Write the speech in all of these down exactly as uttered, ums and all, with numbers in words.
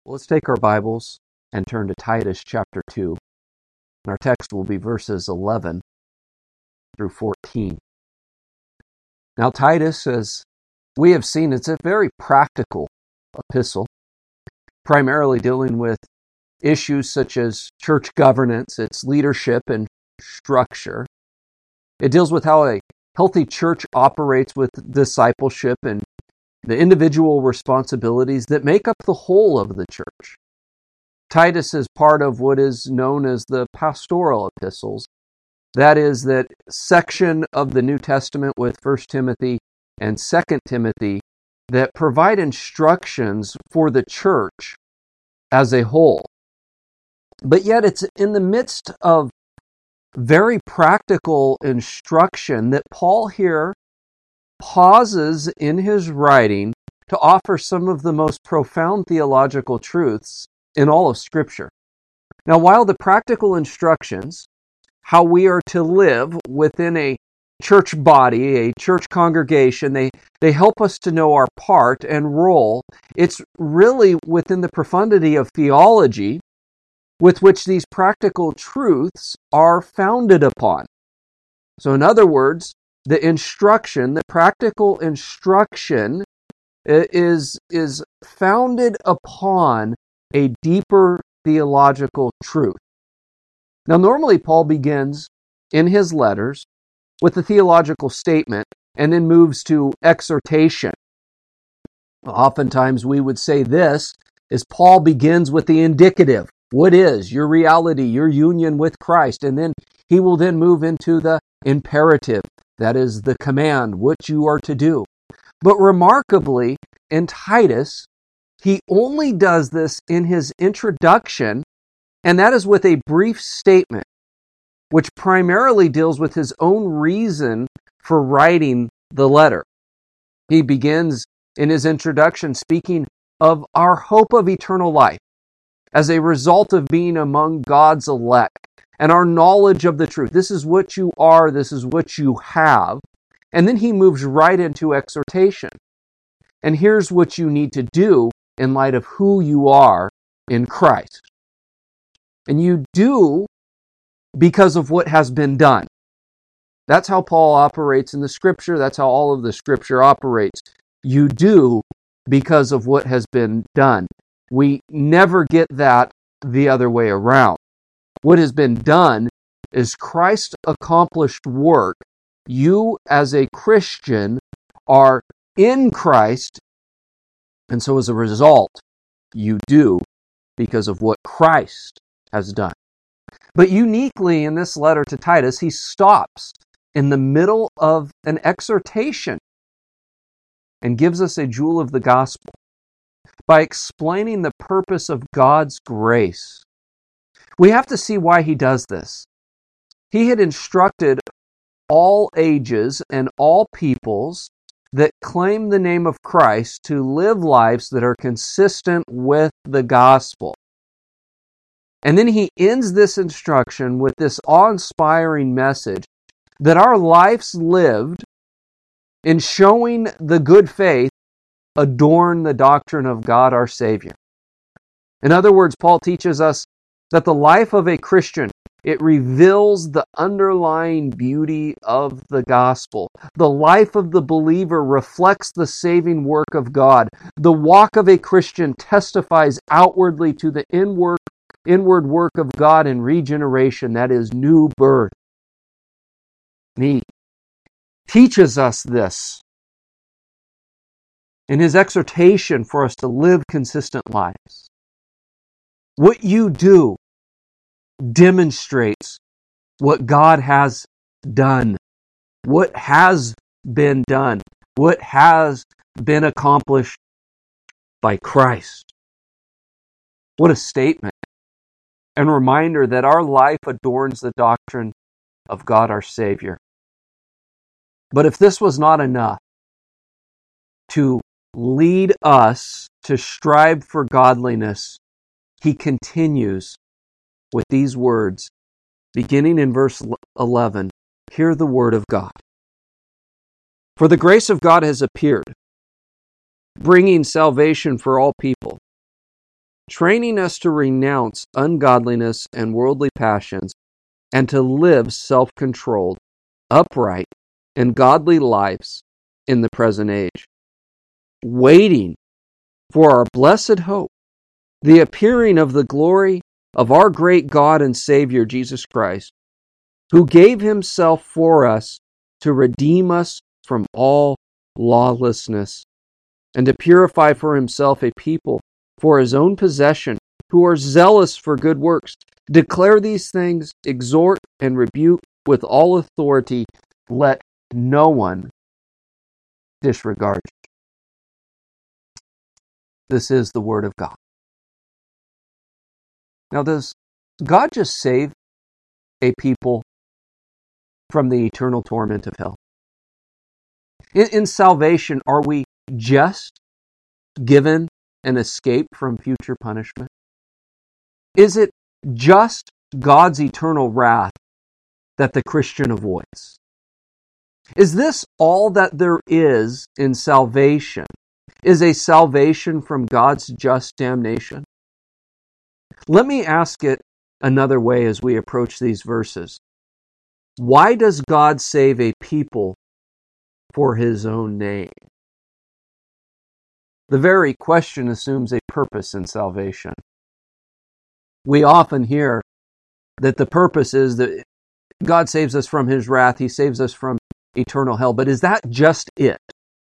Well, let's take our Bibles and turn to Titus chapter two. And our text will be verses eleven through fourteen. Now, Titus, as we have seen, it's a very practical epistle, primarily dealing with issues such as church governance, its leadership and structure. It deals with how a healthy church operates with discipleship and the individual responsibilities that make up the whole of the church. Titus is part of what is known as the pastoral epistles. That is, that section of the New Testament with First Timothy and Second Timothy that provide instructions for the church as a whole. But yet it's in the midst of very practical instruction that Paul here pauses in his writing to offer some of the most profound theological truths in all of Scripture. Now, while the practical instructions, how we are to live within a church body, a church congregation, they, they help us to know our part and role, it's really within the profundity of theology with which these practical truths are founded upon. So in other words, the instruction, the practical instruction is, is founded upon a deeper theological truth. Now, normally Paul begins in his letters with a theological statement and then moves to exhortation. Oftentimes we would say this is Paul begins with the indicative. What is your reality, your union with Christ? And then he will then move into the imperative. That is the command, what you are to do. But remarkably, in Titus, he only does this in his introduction, and that is with a brief statement, which primarily deals with his own reason for writing the letter. He begins in his introduction speaking of our hope of eternal life as a result of being among God's elect, and our knowledge of the truth. This is what you are, this is what you have. And then he moves right into exhortation. And here's what you need to do in light of who you are in Christ. And you do because of what has been done. That's how Paul operates in the Scripture. That's how all of the Scripture operates. You do because of what has been done. We never get that the other way around. What has been done is Christ's accomplished work. You, as a Christian, are in Christ, and so as a result, you do because of what Christ has done. But uniquely in this letter to Titus, he stops in the middle of an exhortation and gives us a jewel of the gospel by explaining the purpose of God's grace. We have to see why he does this. He had instructed all ages and all peoples that claim the name of Christ to live lives that are consistent with the gospel. And then he ends this instruction with this awe-inspiring message that our lives lived in showing the good faith adorn the doctrine of God our Savior. In other words, Paul teaches us that the life of a Christian, it reveals the underlying beauty of the gospel. The life of the believer reflects the saving work of God. The walk of a Christian testifies outwardly to the inward, inward work of God in regeneration, that is, new birth. And he teaches us this in his exhortation for us to live consistent lives. What you do demonstrates what God has done, what has been done, what has been accomplished by Christ. What a statement and reminder that our life adorns the doctrine of God our Savior. But if this was not enough to lead us to strive for godliness, he continues with these words, beginning in verse eleven, hear the word of God. For the grace of God has appeared, bringing salvation for all people, training us to renounce ungodliness and worldly passions and to live self-controlled, upright, and godly lives in the present age, waiting for our blessed hope, the appearing of the glory of our great God and Savior Jesus Christ, who gave himself for us to redeem us from all lawlessness and to purify for himself a people for his own possession, who are zealous for good works. Declare these things, exhort and rebuke with all authority. Let no one disregard you. This is the word of God. Now, does God just save a people from the eternal torment of hell? In, in salvation, are we just given an escape from future punishment? Is it just God's eternal wrath that the Christian avoids? Is this all that there is in salvation? Is a salvation from God's just damnation? Let me ask it another way as we approach these verses. Why does God save a people for his own name? The very question assumes a purpose in salvation. We often hear that the purpose is that God saves us from his wrath, he saves us from eternal hell. But is that just it?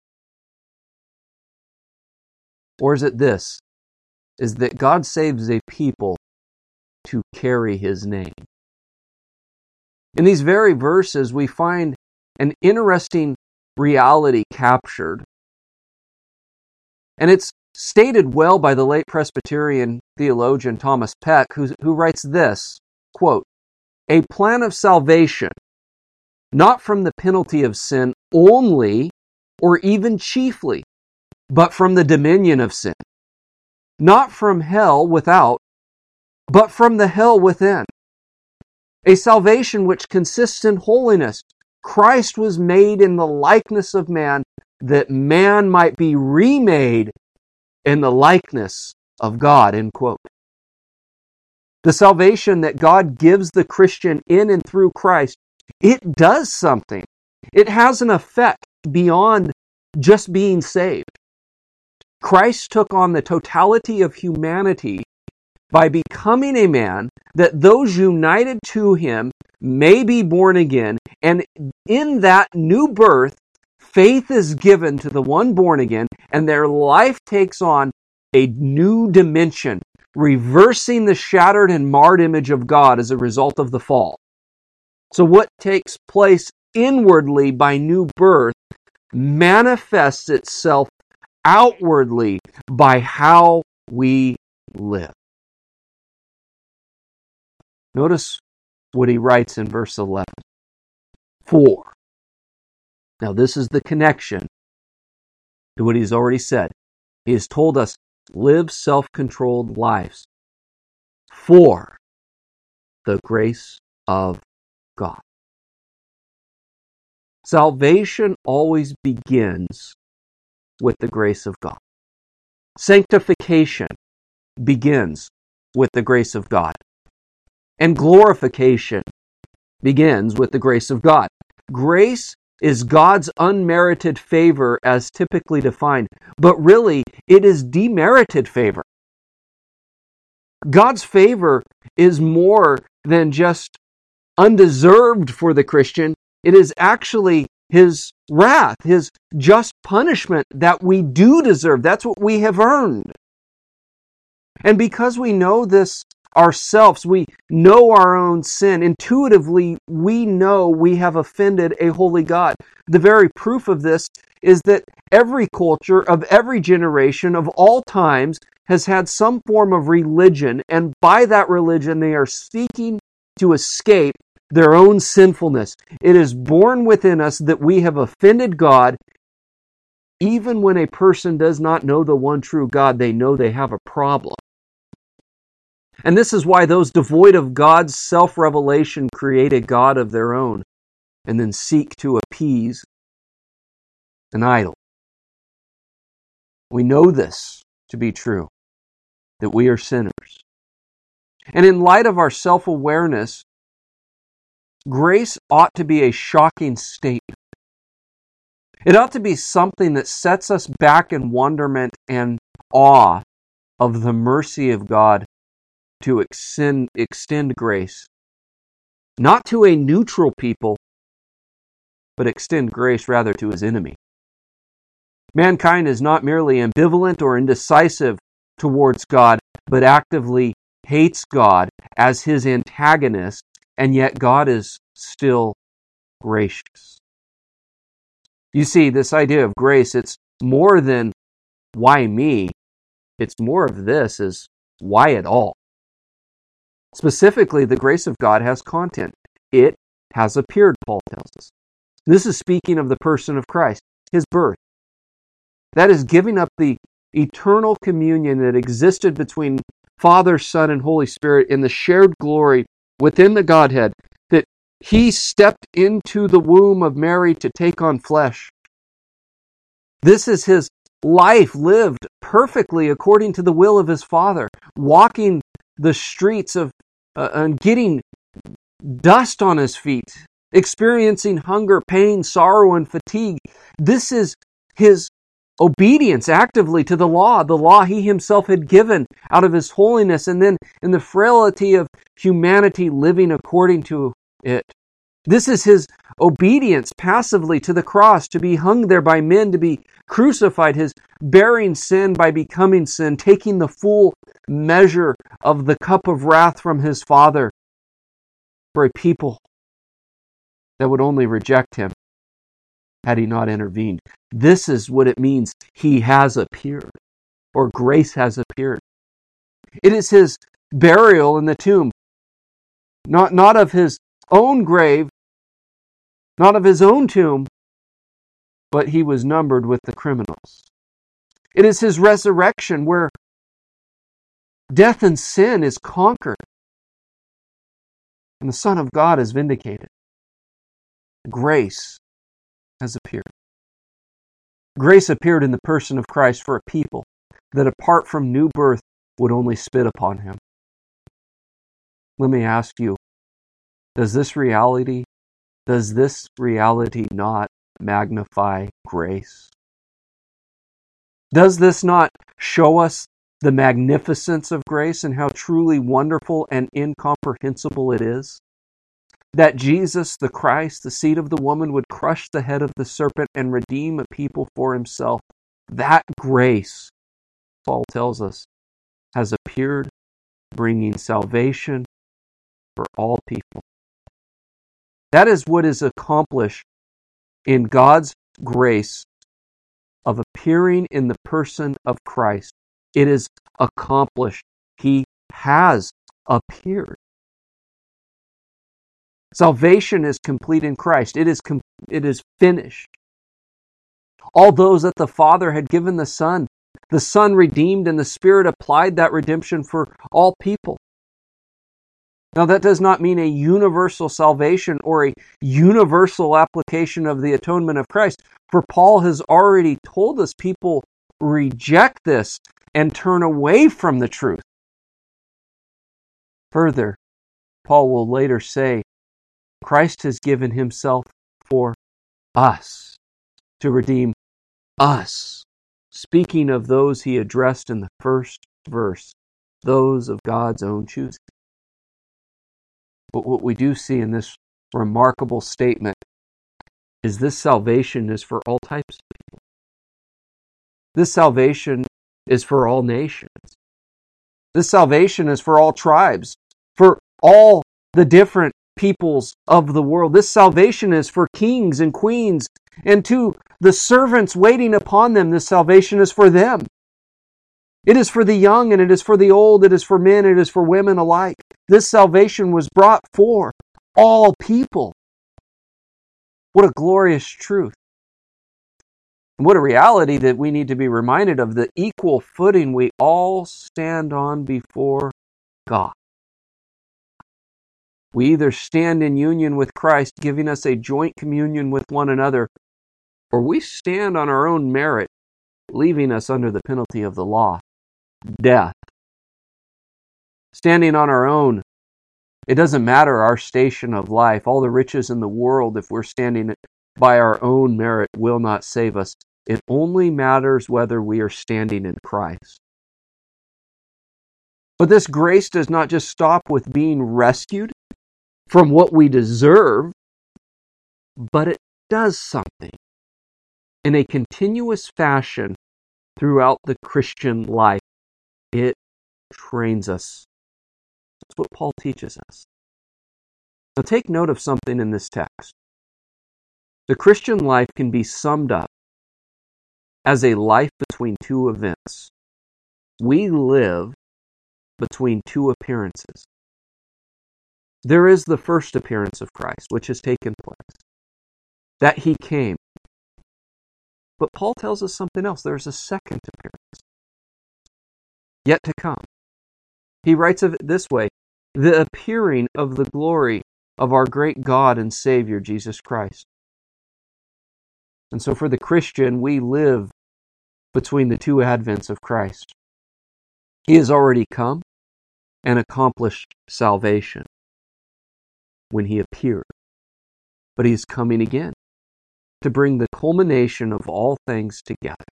Or is it this? Is that God saves a people to carry his name? In these very verses, we find an interesting reality captured. And it's stated well by the late Presbyterian theologian Thomas Peck, who, who writes this, quote, "A plan of salvation, not from the penalty of sin only, or even chiefly, but from the dominion of sin. Not from hell without, but from the hell within. A salvation which consists in holiness. Christ was made in the likeness of man, that man might be remade in the likeness of God," end quote. The salvation that God gives the Christian in and through Christ, it does something. It has an effect beyond just being saved. Christ took on the totality of humanity by becoming a man, that those united to him may be born again, and in that new birth, faith is given to the one born again, and their life takes on a new dimension, reversing the shattered and marred image of God as a result of the fall. So what takes place inwardly by new birth manifests itself outwardly by how we live. Notice what he writes in verse eleven. For. Now this is the connection to what he's already said. He has told us, live self-controlled lives for the grace of God. Salvation always begins with the grace of God. Sanctification begins with the grace of God. And glorification begins with the grace of God. Grace is God's unmerited favor as typically defined, but really it is demerited favor. God's favor is more than just undeserved for the Christian. It is actually his wrath, his just punishment that we do deserve. That's what we have earned. And because we know this ourselves, we know our own sin. Intuitively, we know we have offended a holy God. The very proof of this is that every culture of every generation of all times has had some form of religion, and by that religion they are seeking to escape their own sinfulness. It is born within us that we have offended God. Even when a person does not know the one true God, they know they have a problem. And this is why those devoid of God's self-revelation create a God of their own and then seek to appease an idol. We know this to be true, that we are sinners. And in light of our self-awareness, grace ought to be a shocking statement. It ought to be something that sets us back in wonderment and awe of the mercy of God to extend, extend grace, not to a neutral people, but extend grace rather to his enemy. Mankind is not merely ambivalent or indecisive towards God, but actively hates God as his antagonist, and yet God is still gracious. You see, this idea of grace, it's more than why me. It's more of this is why at all. Specifically, the grace of God has content. It has appeared, Paul tells us. This is speaking of the person of Christ, his birth. That is giving up the eternal communion that existed between Father, Son, and Holy Spirit in the shared glory within the Godhead, that he stepped into the womb of Mary to take on flesh. This is his life lived perfectly according to the will of his Father, walking the streets of uh, and getting dust on his feet, experiencing hunger, pain, sorrow, and fatigue. This is his obedience actively to the law, the law he himself had given out of his holiness, and then in the frailty of humanity living according to it. This is his obedience passively to the cross, to be hung there by men, to be crucified, his bearing sin by becoming sin, taking the full measure of the cup of wrath from his Father for a people that would only reject him had he not intervened. This is what it means, he has appeared, or grace has appeared. It is his burial in the tomb, not, not of his own grave, not of his own tomb, but he was numbered with the criminals. It is his resurrection where death and sin is conquered, and the Son of God is vindicated. Grace has appeared. Grace appeared in the person of Christ for a people that apart from new birth would only spit upon him. Let me ask you, does this reality, does this reality not magnify grace? Does this not show us the magnificence of grace and how truly wonderful and incomprehensible it is? That Jesus, the Christ, the seed of the woman, would crush the head of the serpent and redeem a people for himself. That grace, Paul tells us, has appeared, bringing salvation for all people. That is what is accomplished in God's grace of appearing in the person of Christ. It is accomplished. He has appeared. Salvation is complete in Christ. It is com- it is finished. All those that the Father had given the Son, the Son redeemed and the Spirit applied that redemption for all people. Now that does not mean a universal salvation or a universal application of the atonement of Christ, for Paul has already told us people reject this and turn away from the truth. Further, Paul will later say, Christ has given himself for us, to redeem us. Speaking of those he addressed in the first verse, those of God's own choosing. But what we do see in this remarkable statement is this salvation is for all types of people. This salvation is for all nations. This salvation is for all tribes, for all the different peoples of the world. This salvation is for kings and queens, and to the servants waiting upon them, this salvation is for them. It is for the young and it is for the old, it is for men, it is for women alike. This salvation was brought for all people. What a glorious truth. And what a reality that we need to be reminded of, the equal footing we all stand on before God. We either stand in union with Christ, giving us a joint communion with one another, or we stand on our own merit, leaving us under the penalty of the law, death, Standing on our own, it doesn't matter our station of life. All the riches in the world, if we're standing by our own merit, will not save us. It only matters whether we are standing in Christ. But this grace does not just stop with being rescued from what we deserve, but it does something in a continuous fashion throughout the Christian life. It trains us. That's what Paul teaches us. Now take note of something in this text. The Christian life can be summed up as a life between two events. We live between two appearances. There is the first appearance of Christ, which has taken place, that he came. But Paul tells us something else. There's a second appearance, yet to come. He writes of it this way: the appearing of the glory of our great God and Savior, Jesus Christ. And so for the Christian, we live between the two advents of Christ. He has already come and accomplished salvation when he appeared. But he is coming again to bring the culmination of all things together.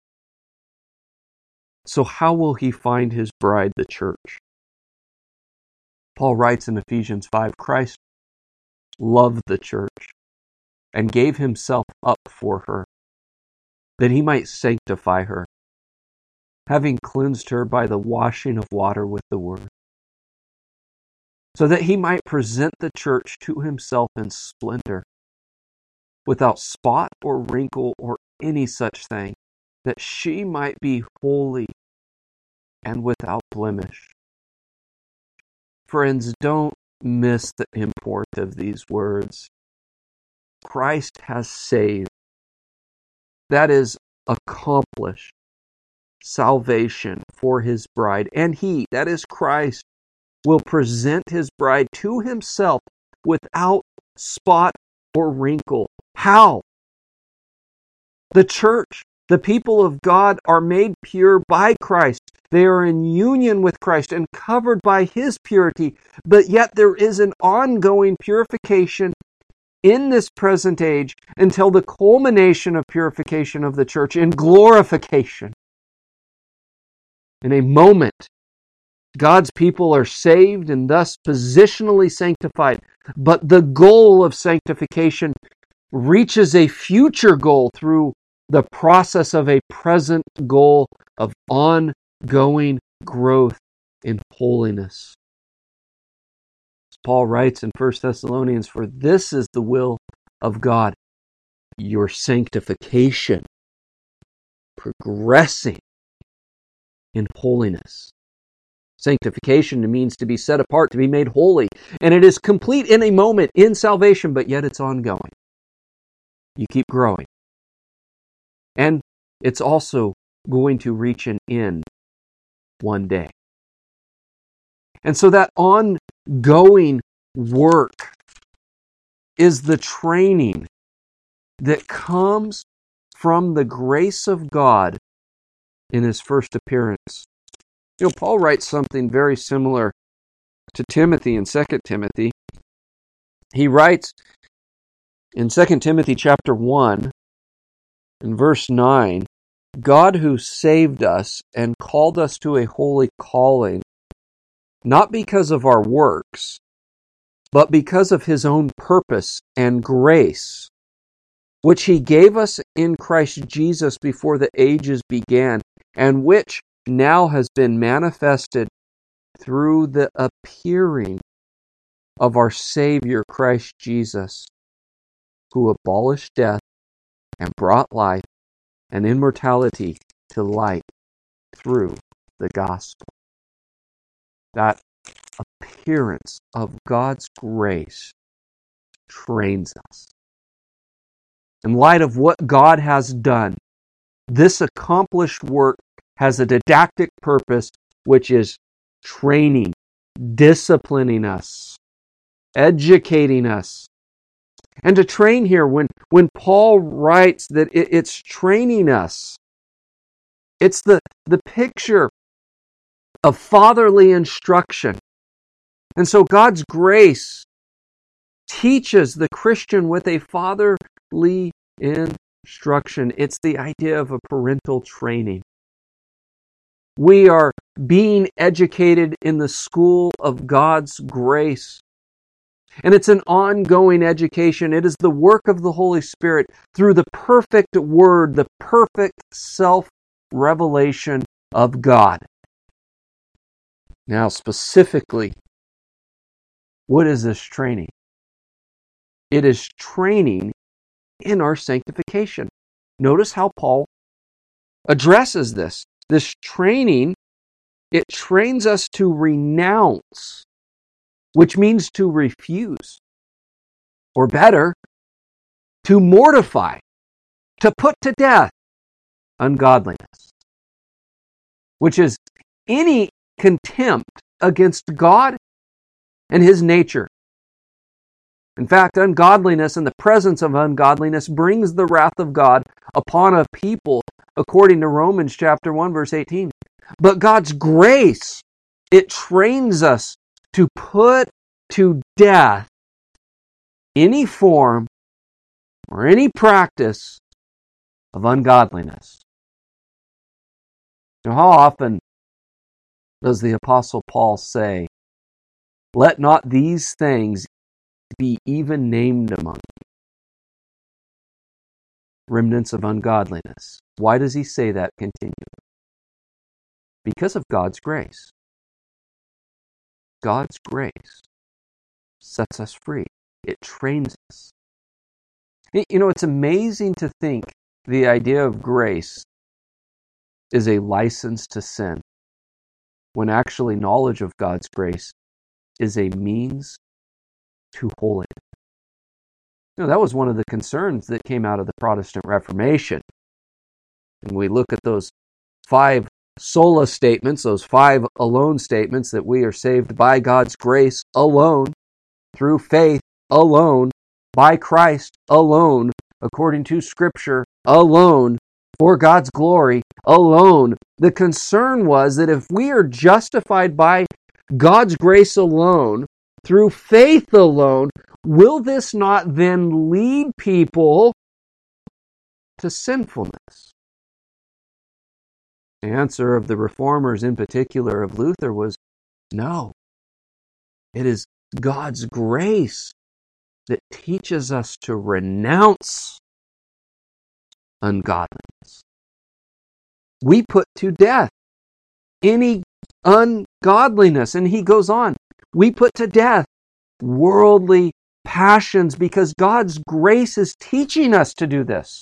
So how will he find his bride, the church? Paul writes in Ephesians five, Christ loved the church and gave himself up for her, that he might sanctify her, having cleansed her by the washing of water with the word, so that he might present the church to himself in splendor, without spot or wrinkle or any such thing, that she might be holy and without blemish. Friends, don't miss the import of these words. Christ has saved. That is, accomplished salvation for his bride. And he, that is Christ, will present his bride to himself without spot or wrinkle. How? The church, the people of God, are made pure by Christ. They are in union with Christ and covered by his purity, but yet there is an ongoing purification in this present age until the culmination of purification of the church in glorification. In a moment, God's people are saved and thus positionally sanctified, but the goal of sanctification reaches a future goal through the process of a present goal of ongoing growth in holiness. As Paul writes in First Thessalonians, for this is the will of God, your sanctification, progressing in holiness. Sanctification means to be set apart, to be made holy, and it is complete in a moment in salvation, but yet it's ongoing. You keep growing. And it's also going to reach an end one day. And so that ongoing work is the training that comes from the grace of God in his first appearance. You know, Paul writes something very similar to Timothy in Second Timothy. He writes in Second Timothy chapter one, in verse nine, God who saved us and called us to a holy calling, not because of our works, but because of his own purpose and grace, which he gave us in Christ Jesus before the ages began, and which now has been manifested through the appearing of our Savior Christ Jesus, who abolished death and brought life and immortality to light through the gospel. That appearance of God's grace trains us. In light of what God has done, this accomplished work has a didactic purpose, which is training, disciplining us, educating us. And to train here, when, when Paul writes that it, it's training us, it's the, the picture of fatherly instruction. And so God's grace teaches the Christian with a fatherly instruction. It's the idea of a parental training. We are being educated in the school of God's grace. And it's an ongoing education. It is the work of the Holy Spirit through the perfect Word, the perfect self-revelation of God. Now, specifically, what is this training? It is training in our sanctification. Notice how Paul addresses this. This training, it trains us to renounce, which means to refuse, or better, to mortify, to put to death ungodliness, which is any contempt against God and His nature. In fact, ungodliness and the presence of ungodliness brings the wrath of God upon a people, according to Romans chapter one, verse eighteen. But God's grace, it trains us to put to death any form or any practice of ungodliness. Now, how often does the Apostle Paul say, "Let not these things be even named among you"? Remnants of ungodliness. Why does he say that continually? Because of God's grace. God's grace sets us free. It trains us. You know, it's amazing to think the idea of grace is a license to sin, when actually knowledge of God's grace is a means to holiness. You know, that was one of the concerns that came out of the Protestant Reformation. And we look at those five sola statements, those five alone statements, that we are saved by God's grace alone, through faith alone, by Christ alone, according to Scripture alone, for God's glory alone. The concern was that if we are justified by God's grace alone, through faith alone, will this not then lead people to sinfulness? The answer of the Reformers, in particular of Luther, was no. It is God's grace that teaches us to renounce ungodliness. We put to death any ungodliness. And he goes on, we put to death worldly passions, because God's grace is teaching us to do this.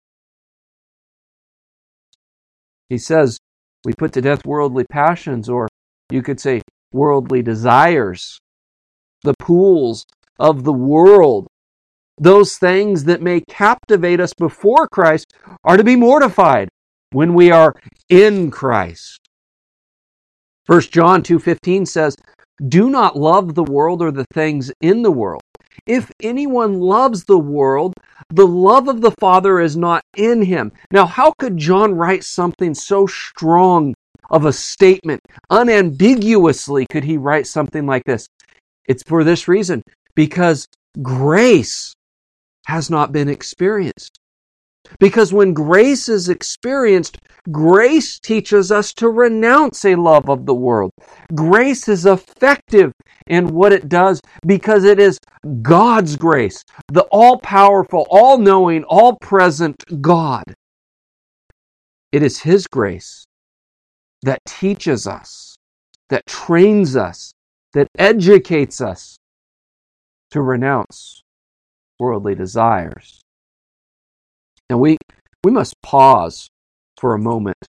He says we put to death worldly passions, or you could say worldly desires, the pools of the world. Those things that may captivate us before Christ are to be mortified when we are in Christ. First John two fifteen says, "Do not love the world or the things in the world. If anyone loves the world, the love of the Father is not in him." Now, how could John write something so strong of a statement? Unambiguously could he write something like this? It's for this reason, because grace has not been experienced. Because when grace is experienced, grace teaches us to renounce a love of the world. Grace is effective in what it does because it is God's grace, the all-powerful, all-knowing, all-present God. It is His grace that teaches us, that trains us, that educates us to renounce worldly desires. Now we, we must pause for a moment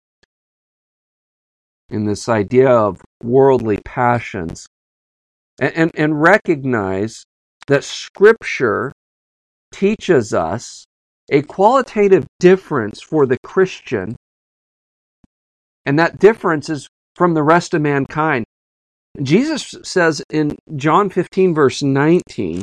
in this idea of worldly passions and, and, and recognize that Scripture teaches us a qualitative difference for the Christian, and that difference is from the rest of mankind. Jesus says in John fifteen, verse nineteen,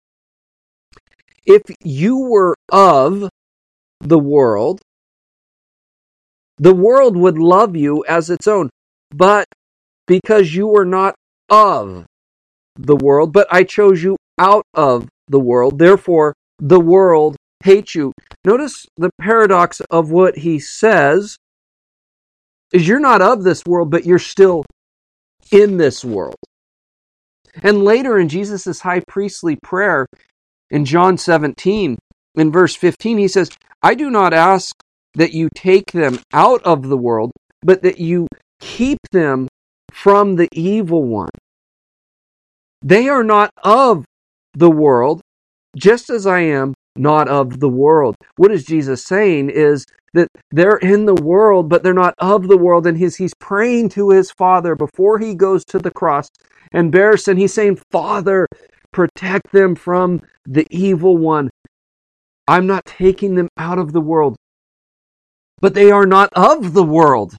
"If you were of the world, the world would love you as its own. But because you were not of the world, but I chose you out of the world. Therefore, the world hates you. Notice the paradox of what he says is you're not of this world, but you're still in this world. And later in Jesus' high priestly prayer in John seventeen, in verse fifteen, he says, I do not ask that you take them out of the world, but that you keep them from the evil one. They are not of the world, just as I am not of the world. What is Jesus saying is that they're in the world, but they're not of the world. And he's, he's praying to his Father before he goes to the cross and bears sin. He's saying, Father, protect them from the evil one. I'm not taking them out of the world, but they are not of the world.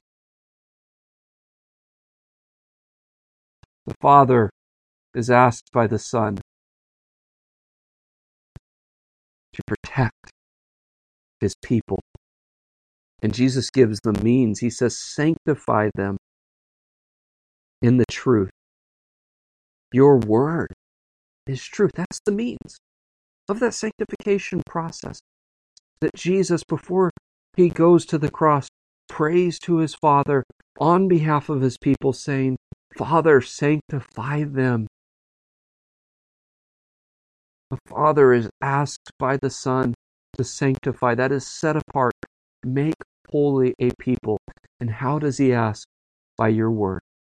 The Father is asked by the Son to protect his people. And Jesus gives the means. He says, sanctify them in the truth. Your word is truth. That's the means of that sanctification process. That Jesus, before he goes to the cross, prays to his Father on behalf of his people, saying, Father, sanctify them. The Father is asked by the Son to sanctify. That is set apart. Make holy a people. And how does he ask? By your word.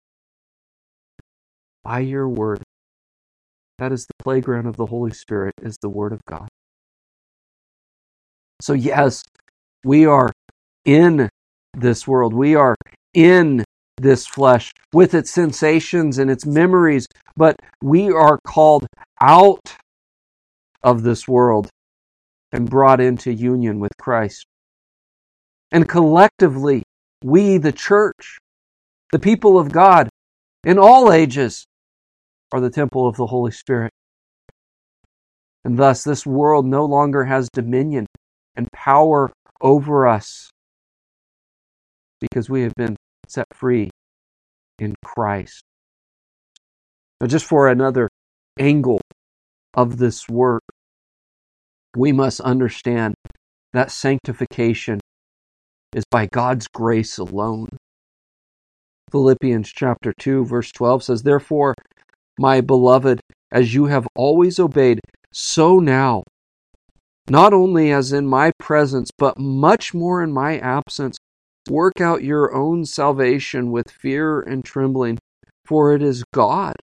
By your word. That is the playground of the Holy Spirit, is the Word of God. So yes, we are in this world. We are in this flesh with its sensations and its memories, but we are called out of this world and brought into union with Christ. And collectively, we, the church, the people of God, in all ages, are the temple of the Holy Spirit. And thus, this world no longer has dominion and power over us because we have been set free in Christ. Now, just for another angle of this work, we must understand that sanctification is by God's grace alone. Philippians chapter two, verse twelve says, Therefore, my beloved, as you have always obeyed, so now, not only as in my presence, but much more in my absence, work out your own salvation with fear and trembling, for it is God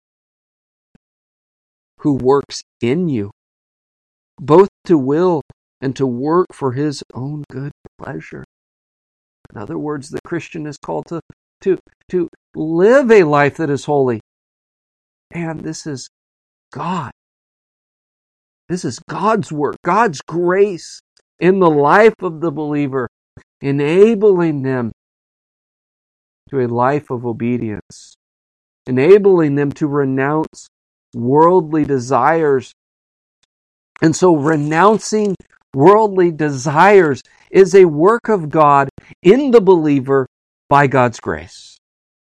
who works in you, both to will and to work for his own good pleasure. In other words, the Christian is called to, to, to live a life that is holy. And this is God. This is God's work, God's grace in the life of the believer, enabling them to a life of obedience, enabling them to renounce worldly desires. And so renouncing worldly desires is a work of God in the believer by God's grace.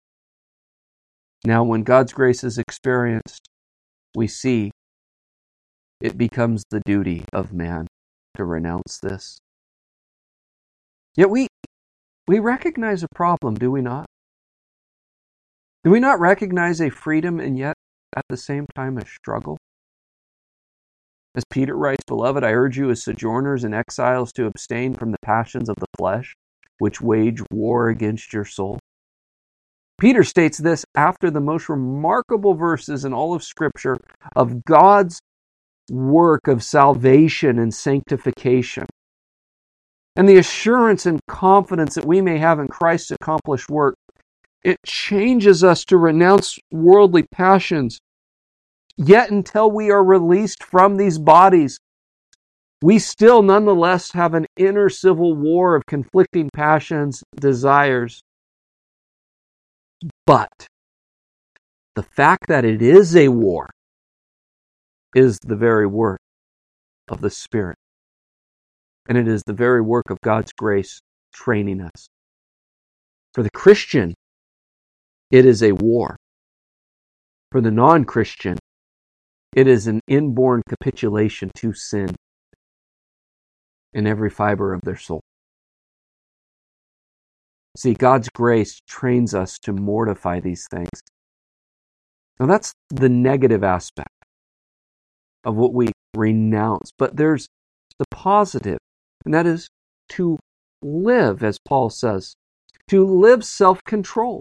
Now, when God's grace is experienced, we see it becomes the duty of man to renounce this. Yet we, we recognize a problem, do we not? Do we not recognize a freedom and yet at the same time a struggle? As Peter writes, Beloved, I urge you as sojourners and exiles to abstain from the passions of the flesh, which wage war against your soul. Peter states this after the most remarkable verses in all of Scripture of God's work of salvation and sanctification, and the assurance and confidence that we may have in Christ's accomplished work. It changes us to renounce worldly passions. Yet until we are released from these bodies, we still nonetheless have an inner civil war of conflicting passions, desires. But the fact that it is a war is the very work of the Spirit. And it is the very work of God's grace training us. For the Christian, it is a war. For the non-Christian, it is an inborn capitulation to sin in every fiber of their soul. See, God's grace trains us to mortify these things. Now that's the negative aspect of what we renounce. But there's the positive, and that is to live, as Paul says, to live self-control.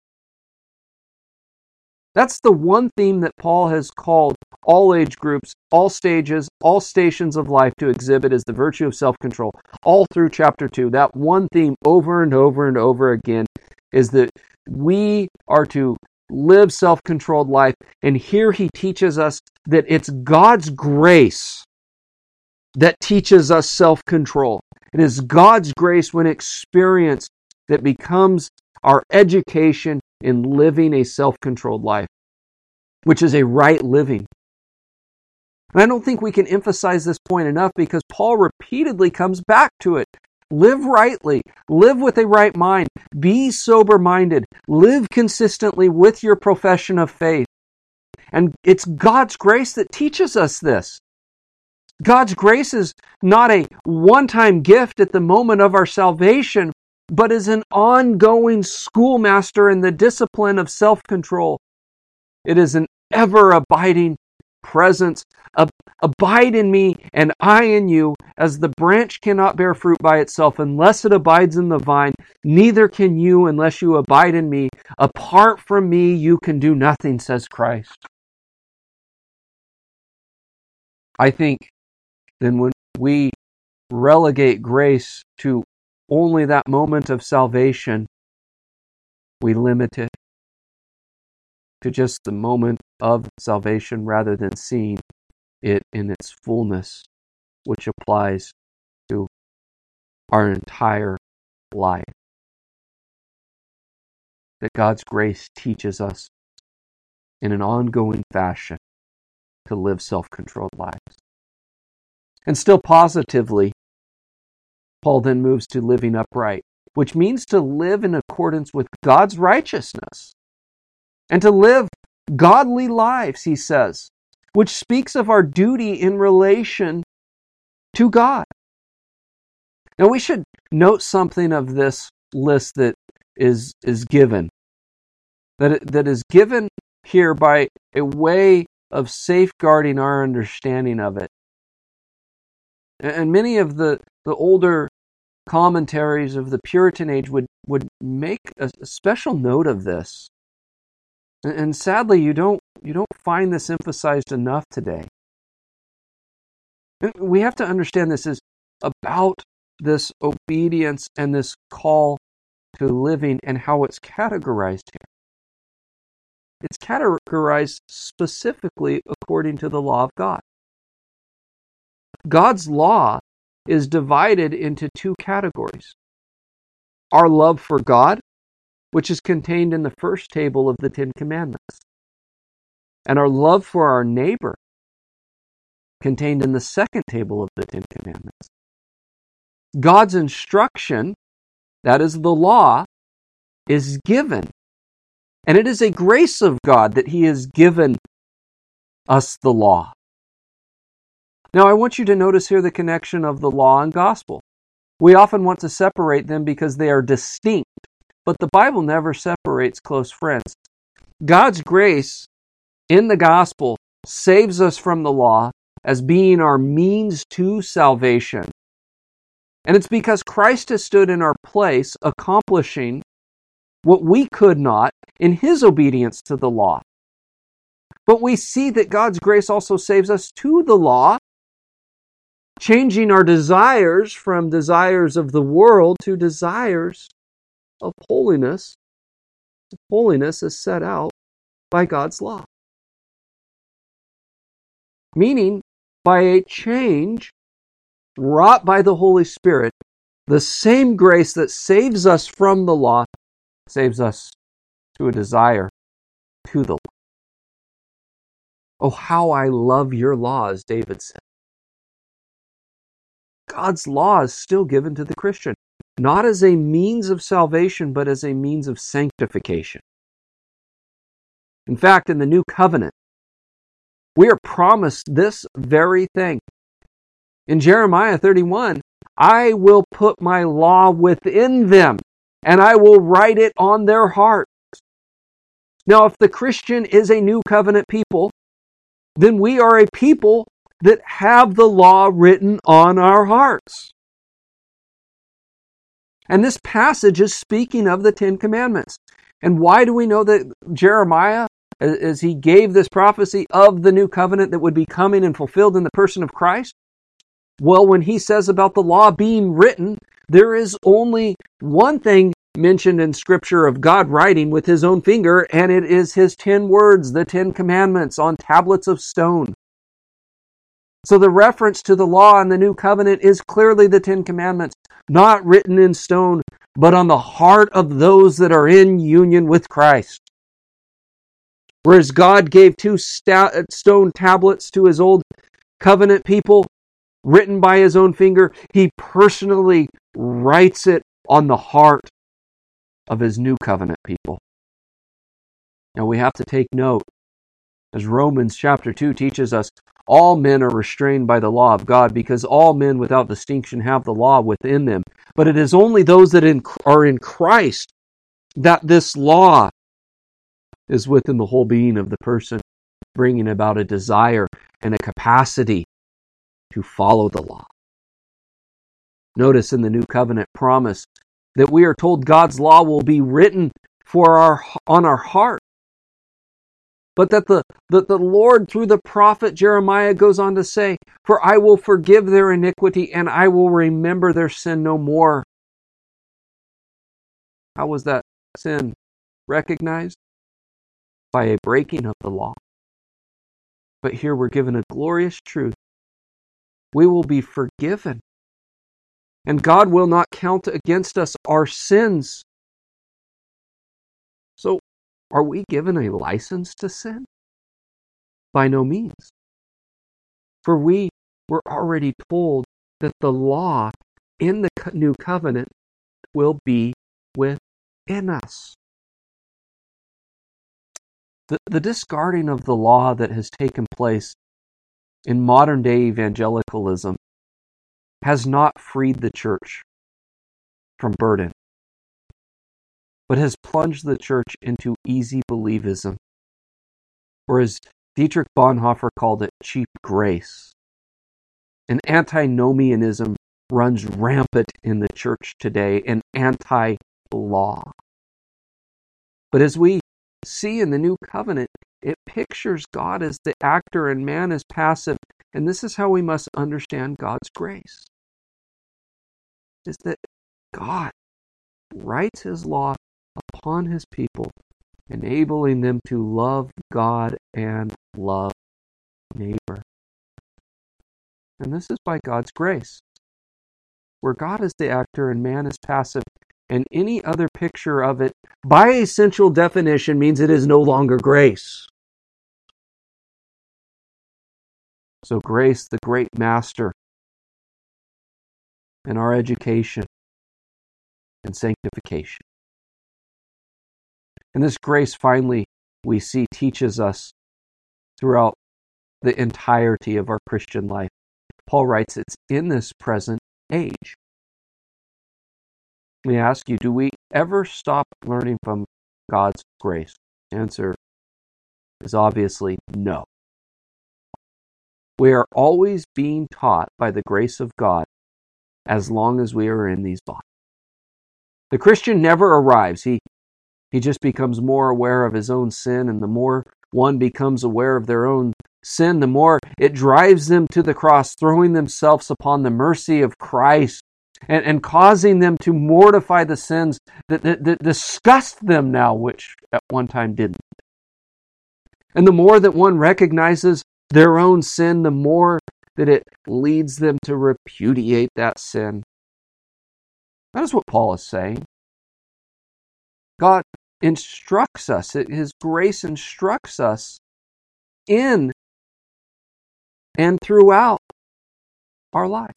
That's the one theme that Paul has called all age groups, all stages, all stations of life to exhibit is the virtue of self-control. All through chapter two, that one theme over and over and over again is that we are to live self-controlled life. And here he teaches us that it's God's grace that teaches us self-control. It is God's grace when experienced that becomes our education in living a self-controlled life, which is a right living. And I don't think we can emphasize this point enough because Paul repeatedly comes back to it. Live rightly, live with a right mind, be sober-minded, live consistently with your profession of faith. And it's God's grace that teaches us this. God's grace is not a one-time gift at the moment of our salvation, but is an ongoing schoolmaster in the discipline of self-control. It is an ever-abiding presence. Ab- abide in me and I in you, as the branch cannot bear fruit by itself unless it abides in the vine, neither can you unless you abide in me. Apart from me, you can do nothing, says Christ. I think then when we relegate grace to only that moment of salvation, we limit it to just the moment of salvation rather than seeing it in its fullness, which applies to our entire life. That God's grace teaches us in an ongoing fashion to live self-controlled lives. And still positively, Paul then moves to living upright, which means to live in accordance with God's righteousness and to live godly lives, he says, which speaks of our duty in relation to God. Now we should note something of this list that is, is given, that, it, that is given here by a way of safeguarding our understanding of it. And many of the, the older commentaries of the Puritan age would, would make a, a special note of this. And, and sadly, you don't, you don't find this emphasized enough today. And we have to understand this is about this obedience and this call to living and how it's categorized here. It's categorized specifically according to the law of God. God's law is divided into two categories. Our love for God, which is contained in the first table of the Ten Commandments, and our love for our neighbor, contained in the second table of the Ten Commandments. God's instruction, that is the law, is given. And it is a grace of God that He has given us the law. Now, I want you to notice here the connection of the law and gospel. We often want to separate them because they are distinct, but the Bible never separates close friends. God's grace in the gospel saves us from the law as being our means to salvation. And it's because Christ has stood in our place, accomplishing what we could not in His obedience to the law. But we see that God's grace also saves us to the law, changing our desires from desires of the world to desires of holiness. Holiness is set out by God's law. Meaning, by a change wrought by the Holy Spirit, the same grace that saves us from the law saves us to a desire to the law. Oh, how I love your law, as David said. God's law is still given to the Christian, not as a means of salvation, but as a means of sanctification. In fact, in the new covenant, we are promised this very thing. In Jeremiah thirty-one, I will put my law within them, and I will write it on their hearts. Now, if the Christian is a new covenant people, then we are a people that have the law written on our hearts. And this passage is speaking of the Ten Commandments. And why do we know that Jeremiah, as he gave this prophecy of the new covenant that would be coming and fulfilled in the person of Christ? Well, when he says about the law being written, there is only one thing mentioned in Scripture of God writing with his own finger, and it is his ten words, the Ten Commandments, on tablets of stone. So the reference to the law in the new covenant is clearly the Ten Commandments, not written in stone, but on the heart of those that are in union with Christ. Whereas God gave two stone tablets to his old covenant people, written by his own finger, he personally writes it on the heart of his new covenant people. Now we have to take note, as Romans chapter two teaches us, all men are restrained by the law of God, because all men without distinction have the law within them. But it is only those that in, are in Christ that this law is within the whole being of the person, bringing about a desire and a capacity to follow the law. Notice in the new covenant promise that we are told God's law will be written for our on our heart. But that the, that the Lord, through the prophet Jeremiah, goes on to say, "For I will forgive their iniquity, and I will remember their sin no more." How was that sin recognized? By a breaking of the law. But here we're given a glorious truth. We will be forgiven. And God will not count against us our sins. So, are we given a license to sin? By no means. For we were already told that the law in the new covenant will be within us. The, the discarding of the law that has taken place in modern day evangelicalism has not freed the church from burden, but has plunged the church into easy believism, or as Dietrich Bonhoeffer called it, cheap grace. And antinomianism runs rampant in the church today, and anti-law. But as we see in the new covenant, it pictures God as the actor and man as passive. And this is how we must understand God's grace. Is that God writes his law upon his people, enabling them to love God and love neighbor. And this is by God's grace, where God is the actor and man is passive. And any other picture of it, by essential definition, means it is no longer grace. So grace, the great master in our education and sanctification. And this grace, finally, we see teaches us throughout the entirety of our Christian life. Paul writes it's in this present age. Let me ask you, do we ever stop learning from God's grace? The answer is obviously no. We are always being taught by the grace of God as long as we are in these bodies. The Christian never arrives. He, he just becomes more aware of his own sin, and the more one becomes aware of their own sin, the more it drives them to the cross, throwing themselves upon the mercy of Christ. And, and causing them to mortify the sins that, that, that disgust them now, which at one time didn't. And the more that one recognizes their own sin, the more that it leads them to repudiate that sin. That is what Paul is saying. God instructs us, his grace instructs us in and throughout our life.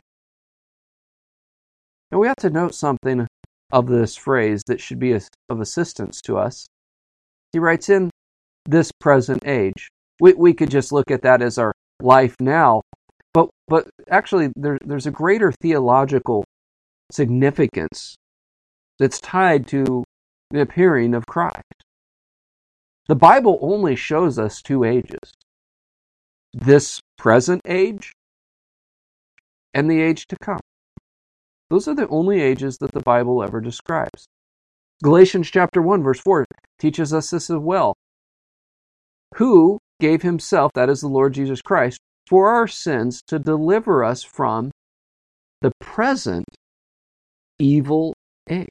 Now we have to note something of this phrase that should be of assistance to us. He writes in this present age. We, we could just look at that as our life now, but but actually there, there's a greater theological significance that's tied to the appearing of Christ. The Bible only shows us two ages. This present age and the age to come. Those are the only ages that the Bible ever describes. Galatians chapter one, verse four teaches us this as well. Who gave himself, that is the Lord Jesus Christ, for our sins to deliver us from the present evil age.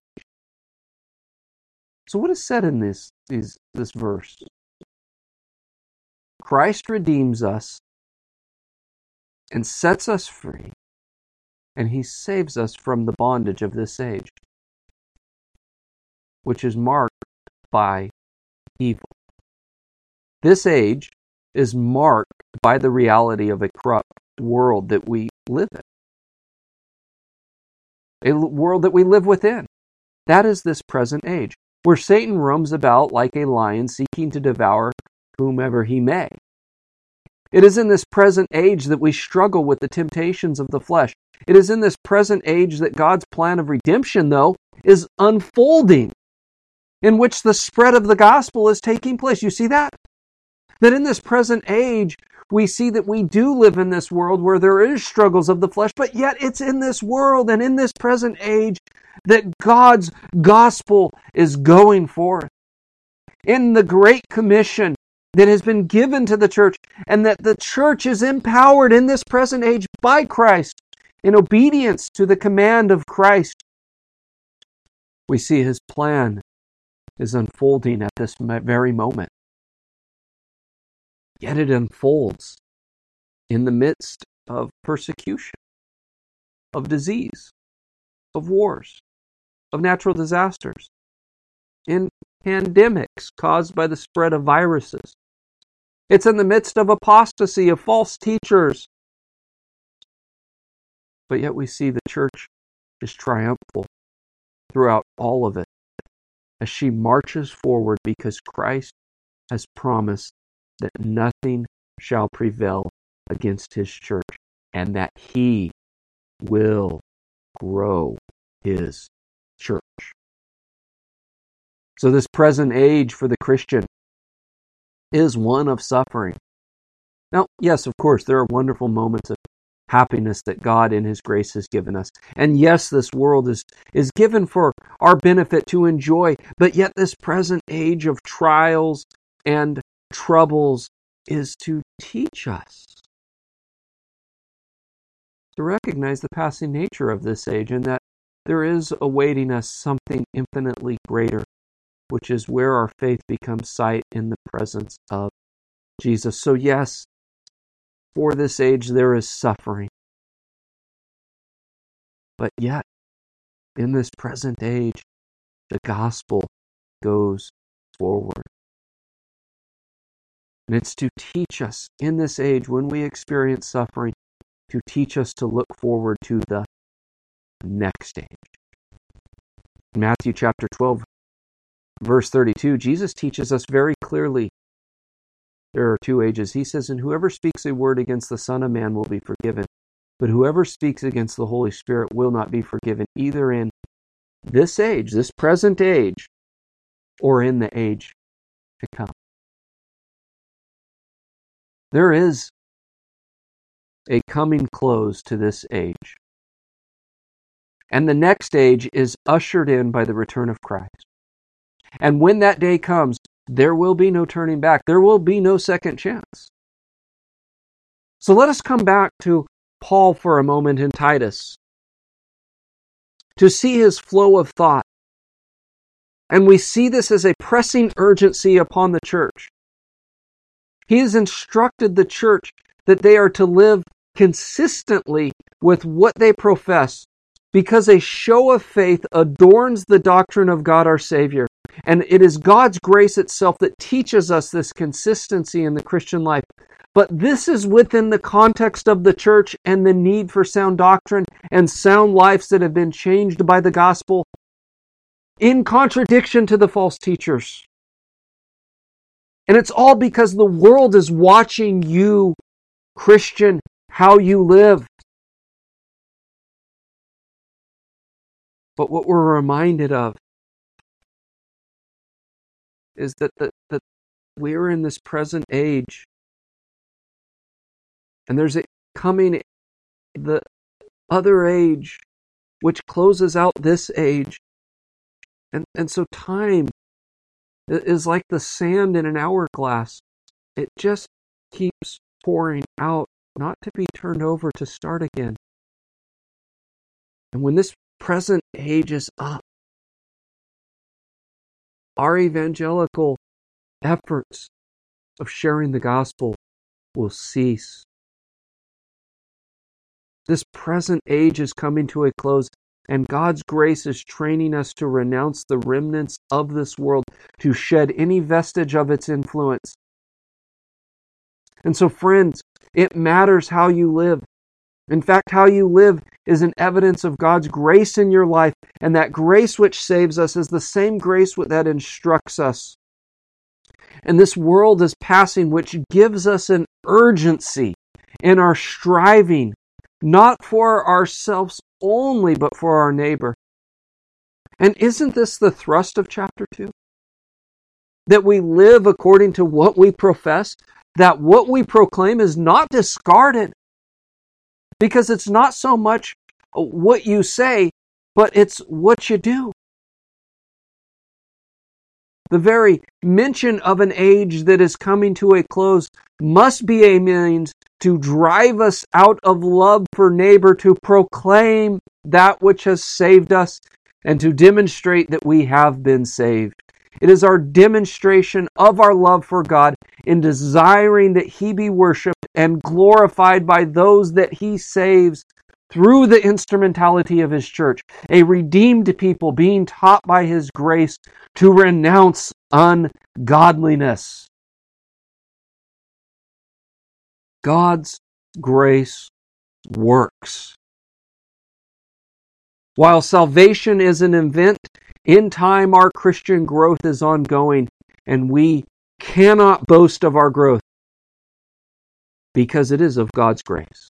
So what is said in this, these, this verse? Christ redeems us and sets us free, and he saves us from the bondage of this age, which is marked by evil. This age is marked by the reality of a corrupt world that we live in. A world that we live within. That is this present age, where Satan roams about like a lion seeking to devour whomever he may. It is in this present age that we struggle with the temptations of the flesh. It is in this present age that God's plan of redemption, though, is unfolding, in which the spread of the gospel is taking place. You see that? That in this present age, we see that we do live in this world where there is struggles of the flesh, but yet it's in this world and in this present age that God's gospel is going forth. In the Great Commission that has been given to the church, and that the church is empowered in this present age by Christ in obedience to the command of Christ, we see his plan is unfolding at this very moment. Yet it unfolds in the midst of persecution, of disease, of wars, of natural disasters, in pandemics caused by the spread of viruses. It's in the midst of apostasy, of false teachers. But yet we see the church is triumphal throughout all of it as she marches forward, because Christ has promised that nothing shall prevail against his church, and that he will grow his church. So this present age for the Christian is one of suffering. Now, yes, of course, there are wonderful moments of happiness that God in his grace has given us. And yes, this world is, is given for our benefit to enjoy, but yet this present age of trials and troubles is to teach us to recognize the passing nature of this age, and that there is awaiting us something infinitely greater, which is where our faith becomes sight in the presence of Jesus. So yes, for this age there is suffering. But yet, in this present age, the gospel goes forward. And it's to teach us in this age, when we experience suffering, to teach us to look forward to the next age. In Matthew chapter twelve, verse thirty-two, Jesus teaches us very clearly there are two ages. He says, "And whoever speaks a word against the Son of Man will be forgiven, but whoever speaks against the Holy Spirit will not be forgiven, either in this age, this present age, or in the age to come." There is a coming close to this age. And the next age is ushered in by the return of Christ. And when that day comes, there will be no turning back. There will be no second chance. So let us come back to Paul for a moment in Titus, to see his flow of thought. And we see this as a pressing urgency upon the church. He has instructed the church that they are to live consistently with what they profess, because a show of faith adorns the doctrine of God our Savior. And it is God's grace itself that teaches us this consistency in the Christian life. But this is within the context of the church and the need for sound doctrine and sound lives that have been changed by the gospel, in contradiction to the false teachers. And it's all because the world is watching you, Christian, how you live. But what we're reminded of is that, that, that we're in this present age, and there's a coming the other age which closes out this age. And, and so time is like the sand in an hourglass. It just keeps pouring out, not to be turned over, to start again. And when this present age is up, our evangelical efforts of sharing the gospel will cease. This present age is coming to a close, and God's grace is training us to renounce the remnants of this world, to shed any vestige of its influence. And so, friends, it matters how you live. In fact, how you live is an evidence of God's grace in your life, and that grace which saves us is the same grace that instructs us. And this world is passing, which gives us an urgency in our striving, not for ourselves only, but for our neighbor. And isn't this the thrust of chapter two? That we live according to what we profess, that what we proclaim is not discarded. Because it's not so much what you say, but it's what you do. The very mention of an age that is coming to a close must be a means to drive us out of love for neighbor, to proclaim that which has saved us, and to demonstrate that we have been saved. It is our demonstration of our love for God in desiring that He be worshipped and glorified by those that He saves through the instrumentality of His church, a redeemed people being taught by His grace to renounce ungodliness. God's grace works. While salvation is an event, in time our Christian growth is ongoing, and we cannot boast of our growth because it is of God's grace.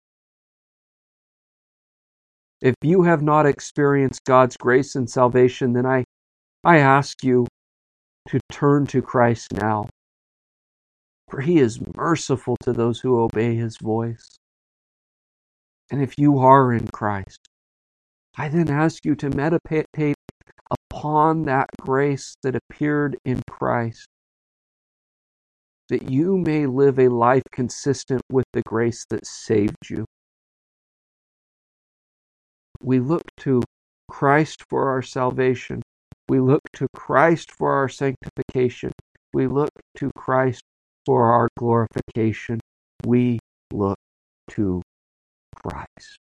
If you have not experienced God's grace and salvation, then I, I ask you to turn to Christ now. For He is merciful to those who obey His voice. And if you are in Christ, I then ask you to meditate upon that grace that appeared in Christ, that you may live a life consistent with the grace that saved you. We look to Christ for our salvation. We look to Christ for our sanctification. We look to Christ for our glorification. We look to Christ.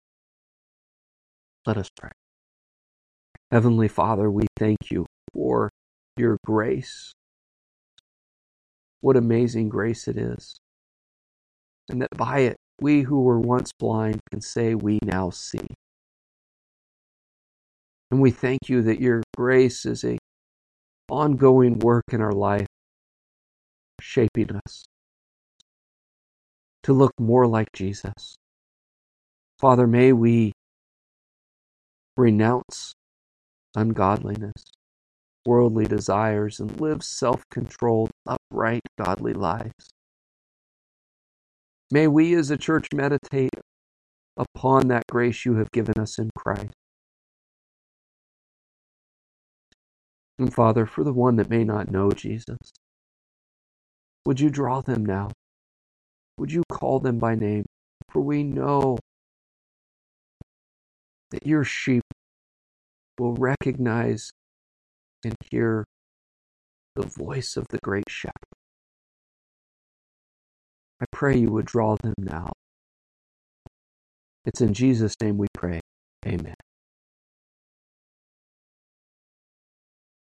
Let us pray. Heavenly Father, we thank you for your grace. What amazing grace it is. And that by it, we who were once blind can say we now see. And we thank you that your grace is an ongoing work in our life, shaping us to look more like Jesus. Father, may we renounce ungodliness, worldly desires, and live self-controlled, upright, godly lives. May we as a church meditate upon that grace you have given us in Christ. And Father, for the one that may not know Jesus, would you draw them now? Would you call them by name? For we know that your sheep will recognize and hear the voice of the great shepherd. I pray you would draw them now. It's in Jesus' name we pray. Amen.